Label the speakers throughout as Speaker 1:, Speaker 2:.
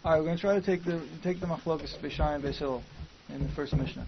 Speaker 1: All right, we're going to try to take the machlokas Beishai and Beis Hillel in the first Mishnah.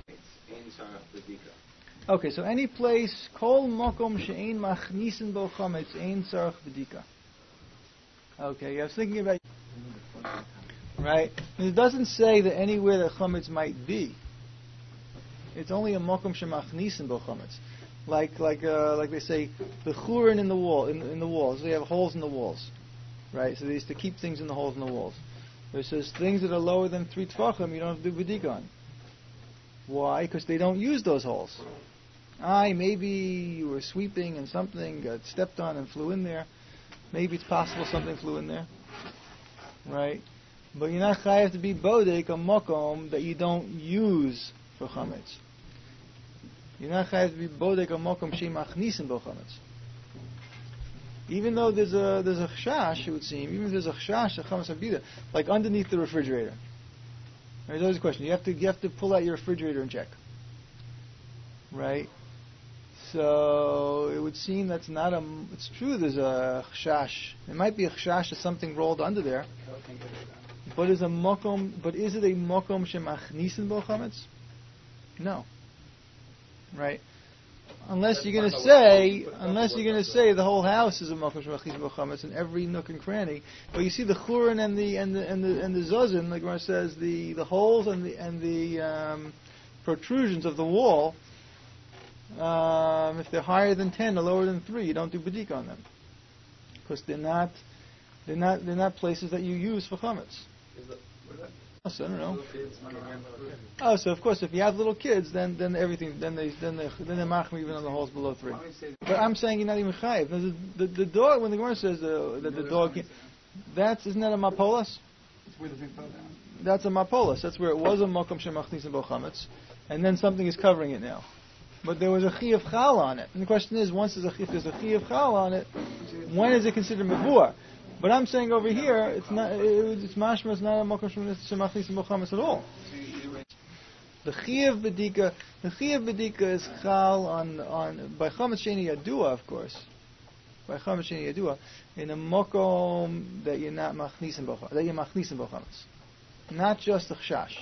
Speaker 1: Okay, so any place kol makom she'ein machnisin bo chametz ein tzarich bedika. Okay, I was thinking about right. And it doesn't say that anywhere that chametz might be. It's only a makom shemachnisin bo chametz. Like they say the churin in the wall in the walls. They have holes in the walls, right? So they used to keep things in the holes in the walls. It says things that are lower than 3 tefachim you don't have to do bedika on. Why? Because they don't use those holes. Maybe you were sweeping and something got stepped on and flew in there. Maybe it's possible something flew in there, right? But you're not chayav to be bodek a makom that you don't use for chametz. You're not chayav to be bodek a makom she'machnisin bo chametz. Even though there's a chashash, it would seem, even if there's a chashash, a chametz abida, like underneath the refrigerator. There's always a question. You have to pull out your refrigerator and check, right? So it would seem that's not a. It's true. There's a chashash. It might be a chashash that something rolled under there. But is it a makom shemachnisin bo chametz? No. Right. Unless you're going to say the whole house is a makom shemachnisin bo chametz in every nook and cranny. But you see the churin and the zozin, like Gemara says, the holes and the protrusions of the wall. If they're higher than 10 or lower than 3, you don't do bedika on them because they're not places that you use for chametz. So I don't know. Oh, so of course, if you have little kids, then everything, then they're machmir even on the holes below 3. But I'm saying you're not even chayiv. The dog, when the Gemara says that the dog, isn't that a mapolas? That's a mapolas. That's where it was a makom shemachnisin bo chametz, and then something is covering it now. But there was a chi of chal on it. And the question is, if there's a chi of chal on it, when is it considered mavur? But I'm saying over here, it's mashma, it's not a makom shemachnisin bo chametz at all. The chi of bedika is chal on by chametz sheni yadua, of course. By chametz sheni yadua, in a makom that you're not machnisin bo chametz, not just a chashash.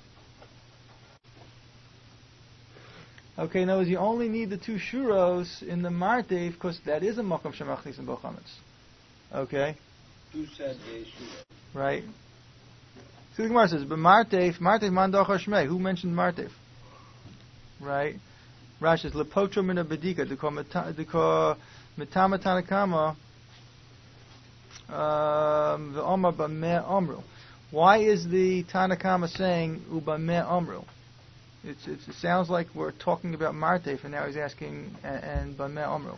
Speaker 1: Okay, in other words, you only need the 2 shuros in the martev because that is a makom shemachnisin bo chametz. Okay?
Speaker 2: Who said a shuro?
Speaker 1: Right. So the Gemara says, but martev man dachar shmei. Who mentioned martev? Right? Rashi says, lepotro mina bedika, deko mitama tanakama, v'omar b'meh omru. Why is the Tanakama saying ubameh omru? It sounds like we're talking about Martef, and now he's asking and Bameh Omru.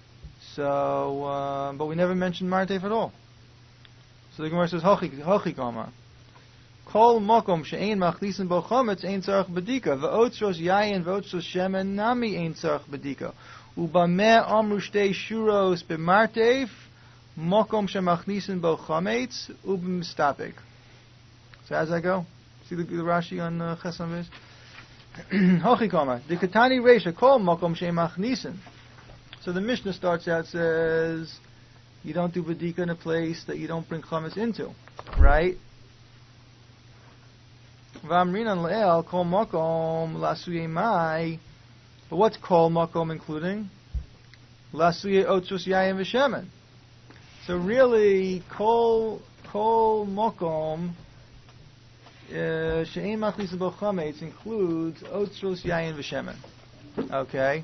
Speaker 1: So, but we never mentioned Martef at all. So the Gemara says, Hochi Gama. Kol Mokom she'ein machlisin bo chametz ein tzarich bedika. V'otzros yayin v'otzros shemen nami ein tzarich bedika. Ubameh Omru shtei shuros b'Martef Mokom she'machlisin bo chametz ub'mistapik. So how's that go? See the Rashi on Chesam Beis? Hochikoma, the Katani Reisha call Mokom Shemachnisin. So the Mishnah starts out says you don't do bedika in a place that you don't bring chametz into, right? Vamrinan Leel call Mokom Lasuye Mai. But what's call Mokom including? Lasuye Otzus Yayim V'Shemen. So really, call Mokom. She'ein machlisin bo chametz includes otzros yayin v'shemen. Okay.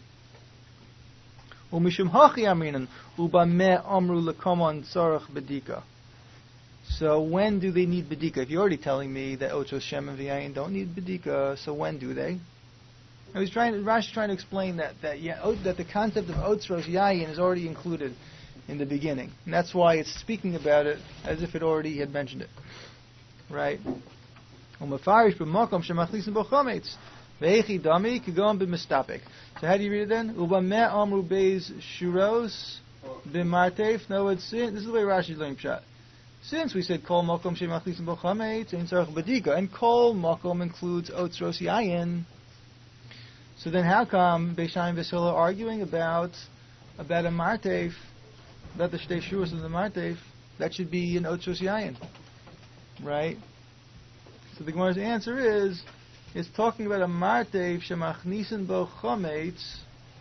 Speaker 1: Umishum hachi aminan ubameh amru lekomon tzarich bedika. So when do they need bedika? If you're already telling me that otzros shemen v'yayin don't need bedika, so when do they? Rashi trying to explain that the concept of otzros yayin is already included in the beginning, and that's why it's speaking about it as if it already had mentioned it. Right? Umafarish b'makom shemachlisin bo chametz ve'echi dami kigon b'mistapik. So how do you read it then? Ubameh amru beis shuros b'martef. No, this is the way Rashi learned pshat. Since we said kol makom shemachlisin bo chametz ein tzarich bedika, and kol makom includes otzros yayin. So then how come Beishai and Beis Hillel are arguing about a martef, about the shtei shuros of the martef? That should be an otzros yayin. right? So the Gemara's answer is, it's talking about a martev shemachnisen bo chometz.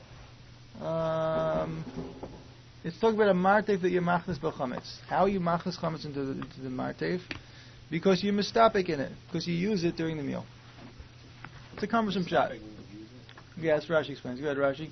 Speaker 1: It's talking about a martev that you machnes bo chometz. How you machnes chometz into the martev? Because you mistapik in it, because you use it during the meal. It's a cumbersome shot. Yes, Rashi explains. Go ahead, Rashi.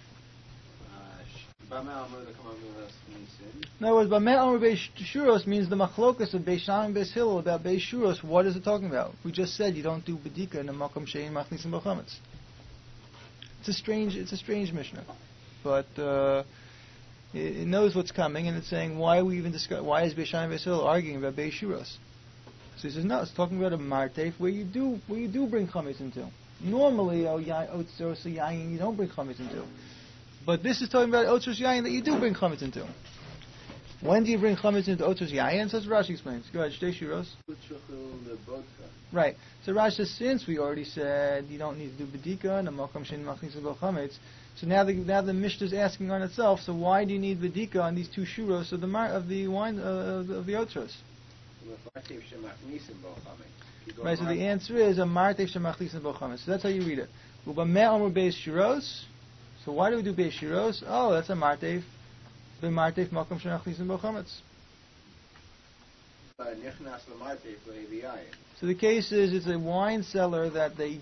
Speaker 1: In other words, Bameh Amar Beis Shuros means the machlokas of Beis Shammai and Beis Hillel about Beis Shuros. What is it talking about? We just said you don't do bedika in a makom shein machnisim bo chometz. It's a strange Mishnah, but it knows what's coming, and it's saying why are we even why is Beis Shammai and Beis Hillel arguing about Beis Shuros? So he says no, it's talking about a martev where you do bring chametz into. Normally, otzos yayin you don't bring chametz into. But this is talking about Otzos Yayin that you do bring chametz into. When do you bring chametz into Otzos Yayin? So Rashi explains. Go ahead, Shtei Shuros. Right. So Rashi says, since we already said you don't need to do bedika and a makom shein machnisin bo chametz, so now the Mishnah is asking on itself. So why do you need bedika on these two shuros of the wine of the Otzos? Right. So the answer is a martev shemachnisin bo chametz. So that's how you read it. Ubameh amar beis shuros. So why do we do Beis Shuros? Oh, that's a martev. The martev makom shenachnisim bo chametz. So the case is, it's a wine cellar that they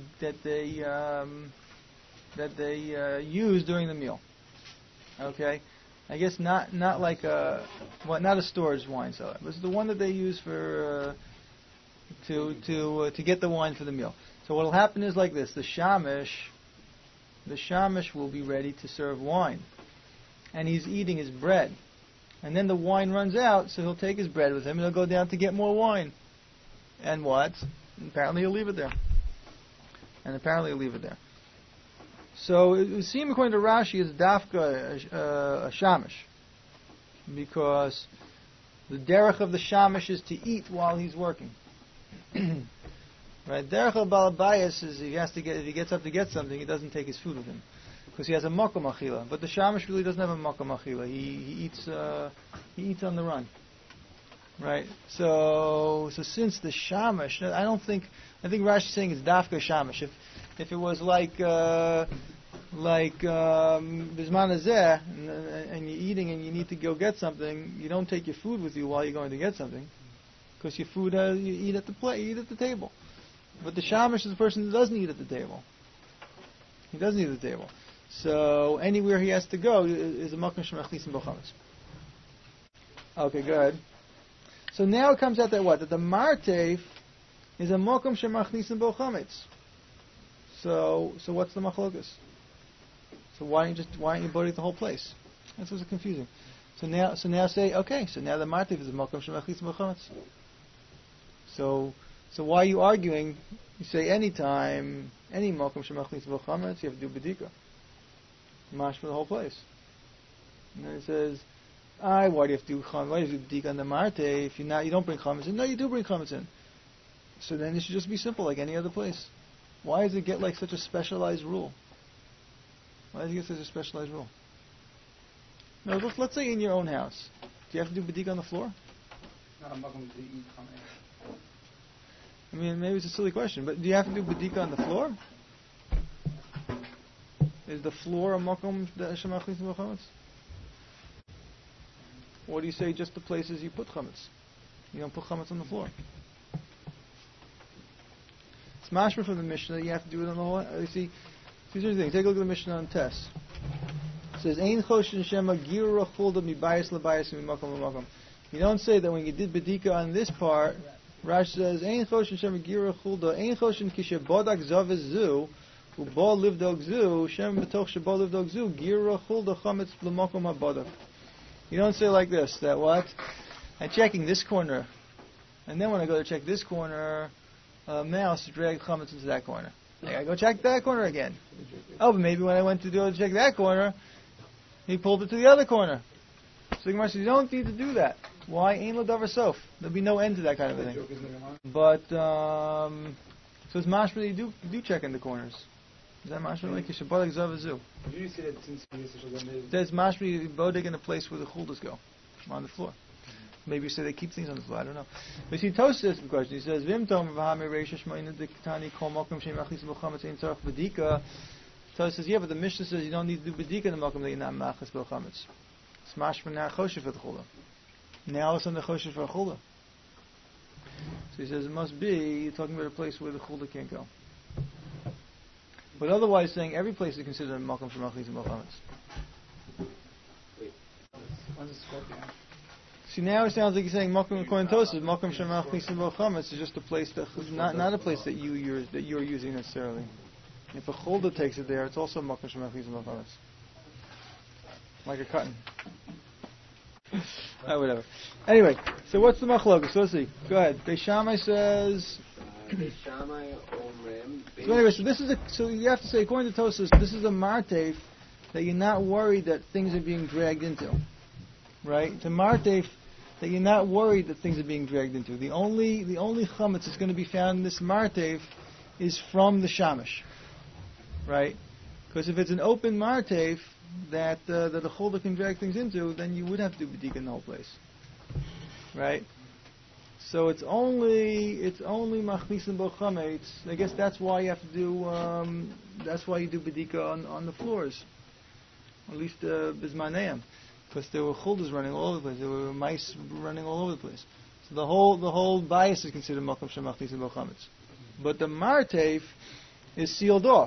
Speaker 1: use during the meal. Okay, I guess not like not a storage wine cellar. It's the one that they use for to get the wine for the meal. So what will happen is like this: the shamish will be ready to serve wine, and he's eating his bread, and then the wine runs out, so he'll take his bread with him and he'll go down to get more wine, and what? Apparently he'll leave it there. So it would seem, according to Rashi, it's dafka a shamish, because the derech of the shamish is to eat while he's working. Right, derech al balabayas is if he gets up to get something, he doesn't take his food with him, because he has a makom achila. But the shamish really doesn't have a makom achila. He eats on the run. Right. So since the shamish, I think Rashi is saying it's dafka shamish. If it was like bisman hazeh, and you're eating and you need to go get something, you don't take your food with you while you're going to get something, because your food you eat at the you eat at the table. But the shamish is the person who doesn't eat at the table. He doesn't eat at the table. So anywhere he has to go is a makom shemachnisim bo chametz. Okay, good. So now it comes out that what? That the martev is a makom shemachnisim bo chametz. So what's the machlokas? So why don't you bodek the whole place? That's what's confusing. So now say, okay, so now the martev is a makom shemachnisim bo chametz. So why are you arguing? You say any makom shemachnisim bo chametz, you have to do bedika. Mash for the whole place. And then it says, why do you have to do chametz? Why do you have to do bedika on the martev? If you don't bring chametz in? No, you do bring chametz in. So then it should just be simple, like any other place. Why does it get like such a specialized rule? Why does it get such a specialized rule? No, let's say in your own house. Do you have to do bedika on the floor?
Speaker 3: No, I'm not going to eat chametz.
Speaker 1: I mean, maybe it's a silly question, but do you have to do bedika on the floor? Is the floor a makom shemachnisim bo chametz? Or do you say just the places you put chametz? You don't put chametz on the floor. It's mashma from the Mishnah. You have to do it on the whole. You see, these are the things. Take a look at the Mishnah on Tess. It says, "Ein choshen shema gira chulda mibayis labayis mimakom lamakom." You don't say that when you did bedika on this part. Rashi says, "Ein choshen shema gira chulda, ein choshen kishe bodak zavez zu, ubo livdog zu, shem betoch shebo livdog zu, gira chulda chametz lamakom habodak." You don't say like this. That what? I'm checking this corner, and then when I go to check this corner, a mouse dragged chametz into that corner. I gotta go check that corner again. Oh, but maybe when I went to go check that corner, he pulled it to the other corner. So the Gemara says, you don't need to do that. Why? Ein lo davar sof. There'll be no end to that kind of a thing. But so it's mashma you do check in the corners. Is that mashma like you should bodek zavazu?
Speaker 3: You said since
Speaker 1: there's mashma you bodek in the place where the chuldas go, on the floor. Maybe you say they keep things on the floor. I don't know. But you see, Tosfos asks the question. He says, "Vim tom v'hamei reisha shmoina diktani kol makom she'im machlis b'chametz ein tzarich b'dika." Tosfos says, "Yeah, but the Mishnah says you don't need to do b'dika in the makom that you're not machlis b'chametz. It's mashma now choshev for the chula. Now it's on the choshev for a chula." So he says it must be you're talking about a place where the chula can't go. But otherwise, saying every place is considered a makom shemachlis b'chametz.
Speaker 3: When's it spoken?
Speaker 1: See, now it sounds like you're saying makom according to Tosfos, makom shemachlis b'chametz is just a place that not a place that you're using necessarily. If a chulda takes it there, it's also makom shemachlis b'chametz, like a cotton. Whatever. Anyway, so what's the machlokas? Let's see. Go ahead. Beis Shammai says. So anyway, so you have to say, according to Tosfos, this is a martef that you're not worried that things are being dragged into, right? It's a martef that you're not worried that things are being dragged into. The only chametz that's going to be found in this martef is from the shamash, right? Because if it's an open martef that the chulda can drag things into, then you would have to do b'dika in the whole place, right? So it's only machnisin bo chametz. I guess that's why you have to do. That's why you do b'dika on the floors, at least bismaneim, because there were chuldas running all over the place. There were mice running all over the place. So the whole bias is considered makom shemachnisin bo chametz. But the martef is sealed off.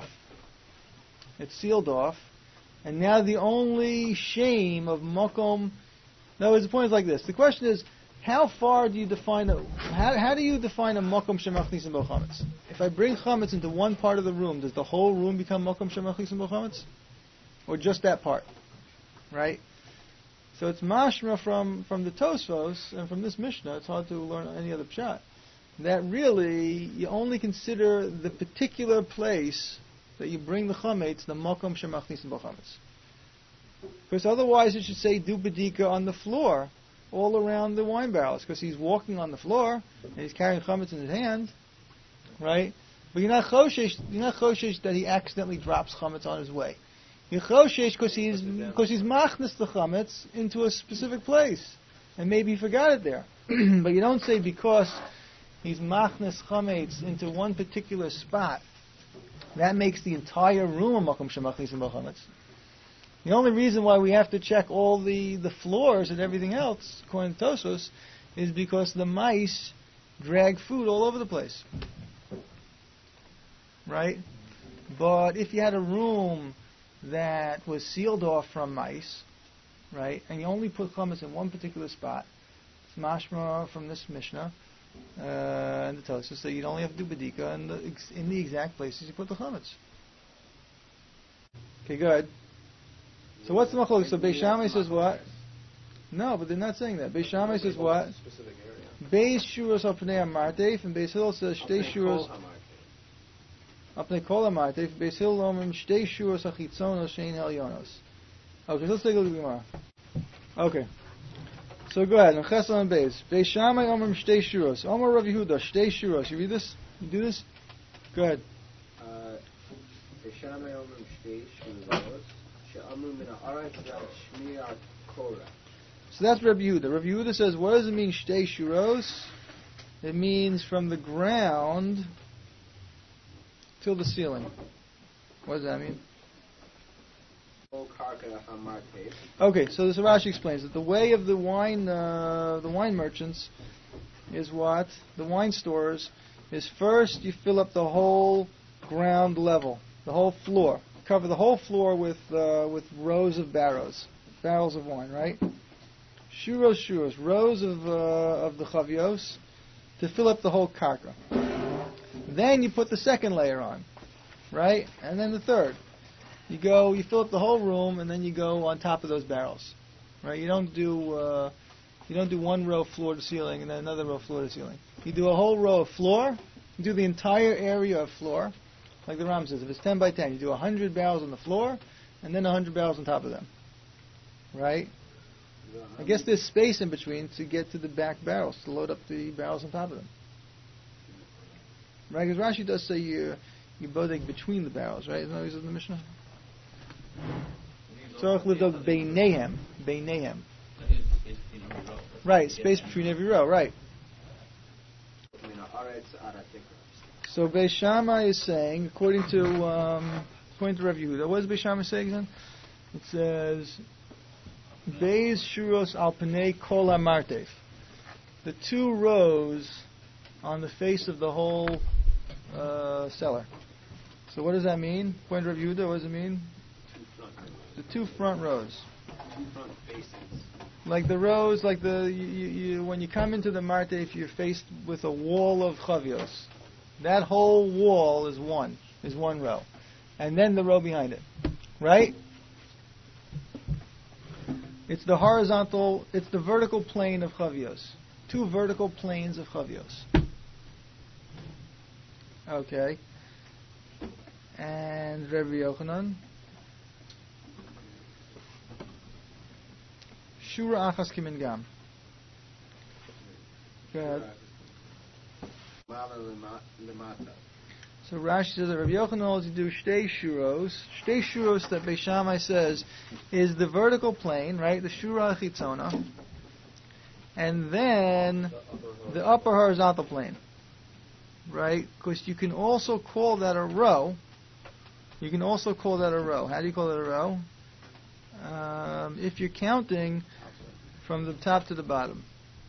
Speaker 1: It's sealed off. And now the only shame of makom. In other words, the point is like this. The question is, how far do you define how do you define a makom shemachnisin bo chametz? If I bring chametz into one part of the room, does the whole room become makom shemachnisin bo chametz, or just that part? Right. So it's mashma from the Tosfos and from this Mishnah. It's hard to learn any other pshat. That really you only consider the particular place that you bring the chametz, the makom shemachnisin bo chametz. Because otherwise it should say do b'dika on the floor, all around the wine barrels, because he's walking on the floor and he's carrying chametz in his hand, right? But you're not choshesh that he accidentally drops chametz on his way. You're choshesh because he's machnis the chametz into a specific place, and maybe he forgot it there. But you don't say because he's machnis chametz into one particular spot, that makes the entire room a makom shemachnisin bo chametz. The only reason why we have to check all the floors and everything else, according to Tosfos, is because the mice drag food all over the place. Right? But if you had a room that was sealed off from mice, right, and you only put chametz in one particular spot, it's mashma from this Mishnah and the Tosfos, so you'd only have to do b'dika in the exact places you put the chametz. Okay, good. So what's the machlokes? So Beis Shammai says what? No, but they're not saying that. Beis Shammai says what? Beis shuros apnei hamartef, and Beis Hillel says shtei shuros apnei kol hamartef. Beis Hillel omrim shtei shuros achitzonos shein elyonos. Okay, let's take a look at the Gemara. Okay, so go ahead. Ches on Beis. Beis Shammai omrim shtei shuros. Omar Rav Yehuda shtei shuros. You read this? You do this? Go ahead.
Speaker 2: Beis Shammai omrim shtei shuros. So
Speaker 1: that's Rabbi Yehuda. Rabbi Yehuda says, what does it mean, shtei shuros? It means from the ground till the ceiling. What does that mean? Okay, so this Rashi explains that the way of the wine merchants is what? The wine stores is first you fill up the whole ground level, the whole floor. Cover the whole floor with rows of barrels of wine, right? Shuros, rows of the chavios to fill up the whole karka. Then you put the second layer on, right? And then the third. You fill up the whole room, and then you go on top of those barrels, right? You don't do one row floor to ceiling and then another row floor to ceiling. You do a whole row of floor. You do the entire area of floor. Like the Ram says, if it's 10 by 10, you do 100 barrels on the floor, and then 100 barrels on top of them. Right? I guess there's space in between to get to the back barrels, to load up the barrels on top of them. Right? Because Rashi does say you bodek between the barrels, right? Isn't that what he says in the Mishnah? Tzorach lidog beinehem. Right, space between every row, right. So Beis Shammai is saying, according to Rav Yehuda, what does Beis Shammai say again? It says, Beis Shuros al Pnei Kol HaMartef. The two rows on the face of the whole cellar. So what does that mean? According to Rav Yehuda, what does it mean? The two front rows.
Speaker 2: Two front facings.
Speaker 1: Like the rows, like when you come into the Martef, you're faced with a wall of chavios. That whole wall is one row. And then the row behind it. Right? It's the vertical plane of chavios. Two vertical planes of chavios. Okay. And Rabbi Yochanan. Shura achas kimin gam. Go ahead. So Rashi says that Rabbi Yochanan holds you do shtei shuros. Shtei shuros that Beis Shammai says is the vertical plane, right? The shura chitzona. And then the upper horizontal plane. Right? Because you can also call that a row. You can also call that a row. How do you call it a row? If you're counting from the top to the bottom.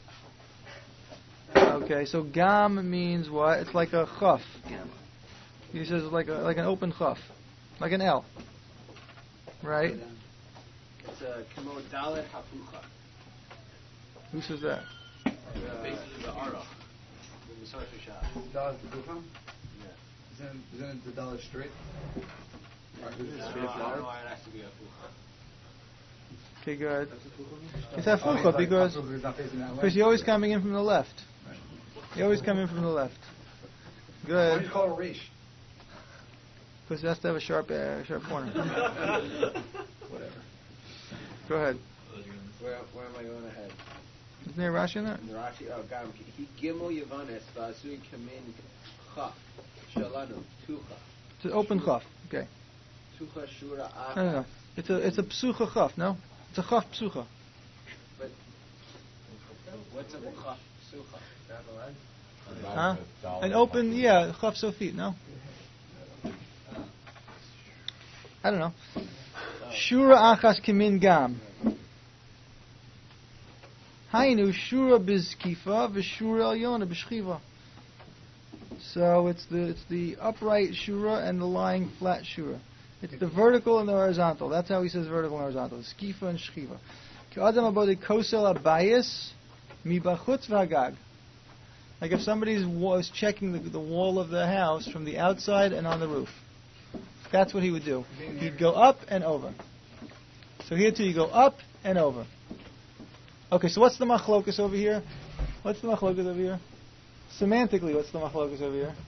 Speaker 1: Okay, so gam means what? It's like a chaf. He says it's like an open chaf, like an L. Right?
Speaker 2: It's a kamo dalet hapucha.
Speaker 1: Who says that?
Speaker 2: Basically the ara. The Masar Shah.
Speaker 3: Dalet hapucha?
Speaker 2: Yeah.
Speaker 3: Isn't it the dalet straight?
Speaker 2: I don't know why it has to be hapucha.
Speaker 1: Okay, good. It's hafucha because you're always coming in from the left. You're always coming in from the left.
Speaker 3: Why do
Speaker 1: Good.
Speaker 3: you call it a reish?
Speaker 1: Because it has to have a sharp corner.
Speaker 3: Whatever.
Speaker 1: Go ahead.
Speaker 2: Where am I going ahead?
Speaker 1: Isn't there Rashi in that?
Speaker 2: Rashi, Gam. He gimel yavanes v'asui kamin chaf shalanu tucha.
Speaker 1: It's an open chaf. Okay.
Speaker 2: Tucha shura achas.
Speaker 1: No. It's a psucha chaf. No. It's a chaf psucha.
Speaker 2: But what's a chaf psucha?
Speaker 1: Huh? An open, yeah, chaf sofit. No. I don't know. Shura achas kimin gam. Hainu shura bizkifa v'shura alyona b'shchiva. So it's the upright shura and the lying flat shura. It's the vertical and the horizontal. That's how he says vertical and horizontal. Skifa and shchiva. K'adam abodi kosel abayis mibachutz v'hagag. Like if somebody was checking the wall of the house from the outside and on the roof. That's what he would do. He'd go up and over. So here too, you go up and over. Okay, so what's the machlokus over here? What's the machlokus over here? Semantically, what's the machlokus over here?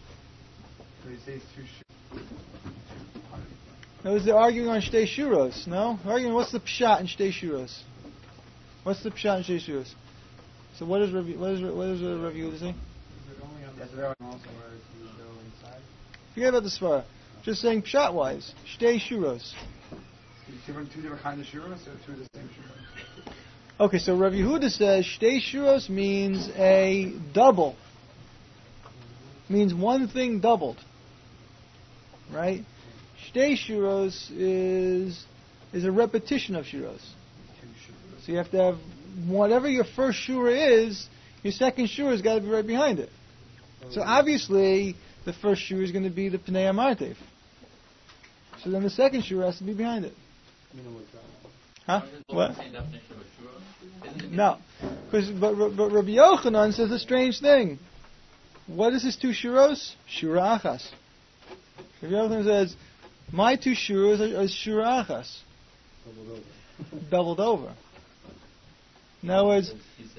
Speaker 1: No, they're arguing on shtei shuros. No, they're arguing what's the pshat in shtei shuros? What's the pshat in shtei shuros? So what does the Rav Yehuda say?
Speaker 3: Is it only on the row and also where you go inside?
Speaker 1: Forget about the svara. Just saying pshat wise, shtei shuros.
Speaker 3: Two different kinds of shuros or two of the same shuros?
Speaker 1: Okay, so Rav Yehuda says shtei shuros means a double. Means one thing doubled. Right? Shtei shuros is a repetition of shuros. So you have to have whatever your first shura is, your second shura has got to be right behind it. So obviously, the first shura is going to be the Pnei HaMartef. So then the second shura has to be behind it. Huh? What? No. But Rabbi Yochanan says a strange thing. What is his two shuros? Shura achas. Rabbi Yochanan says, my two shuros are shura achas. Doubled over. In other words,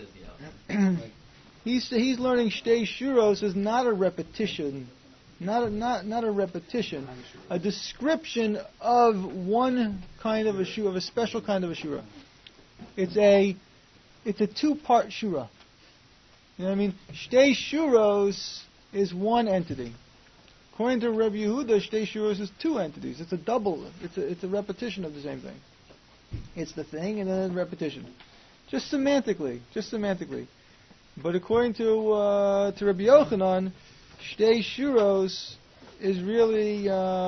Speaker 1: he's learning shtei shuros is not a repetition, not a repetition, a description of one kind of a shura, of a special kind of a shura. It's a two-part shura. You know what I mean? Shtei shuros is one entity. According to Rabbi Yehuda, shtei shuros is two entities. It's a double. It's a repetition of the same thing. It's the thing and then a repetition. Just semantically. But according to Rabbi Yochanan, Shtei Shuros is really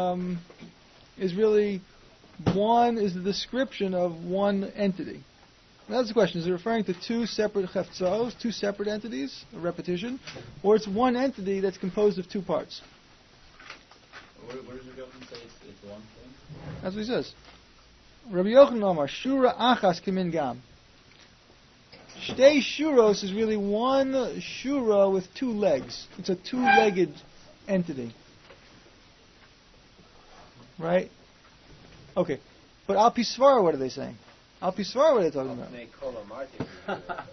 Speaker 1: the description of one entity. That's the question. Is it referring to two separate cheftzos, two separate entities, a repetition, or it's one entity that's composed of two parts?
Speaker 4: Where does Rabbi Yochanan say it's one thing?
Speaker 1: That's what he says. Rabbi Yochanan Amar, Shura Achas Kimin Gam. Shtei Shuros is really one Shura with two legs. It's a two-legged entity. Right? Okay. But Al Pi Svara, what are they saying? Al Pi Svara, what are they talking about?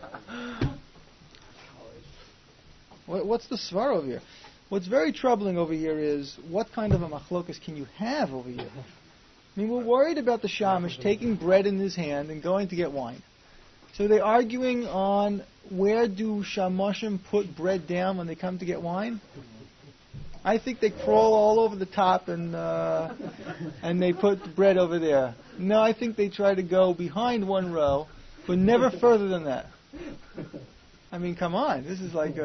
Speaker 1: What's the Svara over here? What's very troubling over here is what kind of a machlokas can you have over here? I mean, we're worried about the shamish taking bread in his hand and going to get wine. So they're arguing on where do shamashim put bread down when they come to get wine? I think they crawl all over the top and they put the bread over there. No, I think they try to go behind one row, but never further than that. I mean, come on. This is like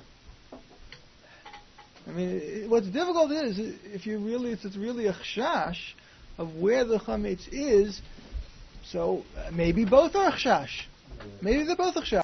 Speaker 1: what's difficult is if you really, it's really a chashash of where the chametz is. So maybe both are chashash. Maybe they're both chashash.